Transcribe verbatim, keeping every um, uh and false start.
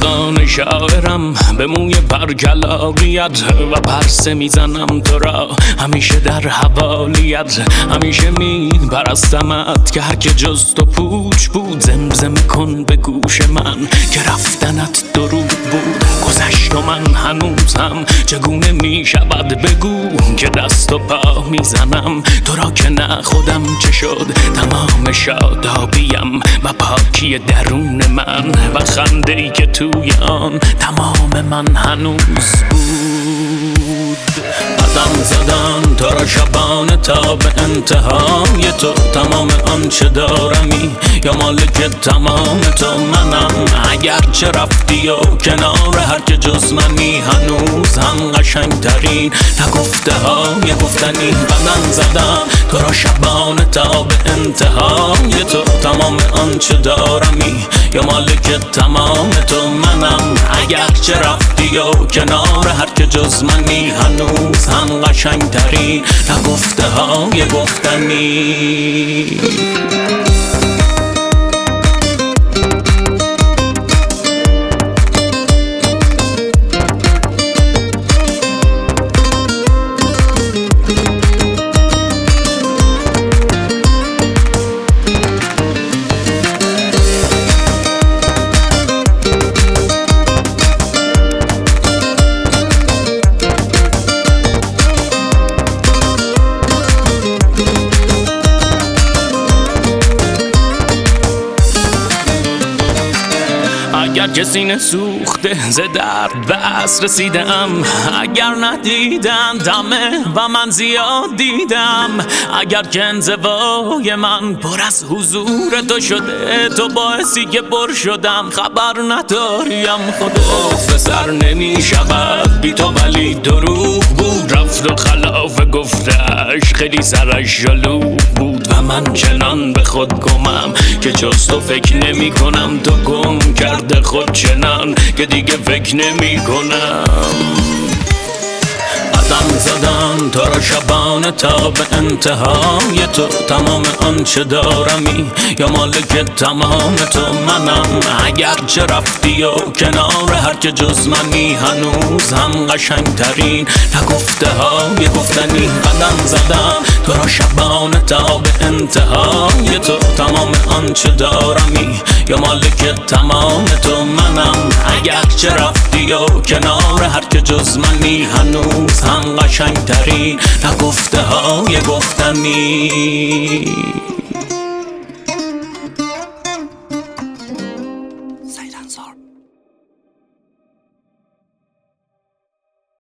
عاشقان شاعرم به موی برگلاقیت و پرسه میزنم تو را همیشه در حوالیت. همیشه می پرستمت که هرکه جز تو پوچ بود. زمزمه کن به گوش من که رفتنت دروغ بود. گذشت و من هنوزم چگونه می شود بگو که دست و پا میزنم تو را که نه خودم چه شد. تمام شادابیم و پاکی درون من و خنده ای که توی آن تمام من هنوز بود. قدم زدن تو را شبانه تا به انتهای تو. تمام آنچه دارمی یا مالک تمام تو منم. اگرچه رفتی و کنار هر که جز منی هنوز هم قشنگ ترین نگفته های گفتنی. قدم زدم تو را شبانه تا به انتهای تو. تمام آنچه دارمی یا مالک تمام تو منم. اگرچه رفتی و کنار هر که جز منی هنوز هم قشنگ ترین نگفته های گفتنی. اگر کسی نسوخته ز درد بس رسیدم. اگر ندیدن دمه و من زیاد دیدم. اگر که انزوای من پر از حضور تو شده تو باعثی که پر شدم خبر نداریم خودت سر نمی شود بی تو ولی دروغ بود. رفت و خلاف گفتش خیلی سرش جلو بود و من چنان به خود گمم که جز تو فکر نمی کنم. تو گم کرده خود چنان که دیگه فکر نمی کنم. قدم زدم تو را شبانه تا به انتهای تو. تمام آنچه دارمی یا مالک تمام تو منم. اگرچه رفتی و کنار هر که جز منی هنوز هم قشنگ ترین نگفته های گفتنی. قدم زدم تو را شبانه تا به انتهای تو. تمام آنچه دارمی یا مالک تمام تو منم. اگرچه رفتی و کنار هر که جز منی هنوز هم قشنگ ترین نگفته های گفتنی.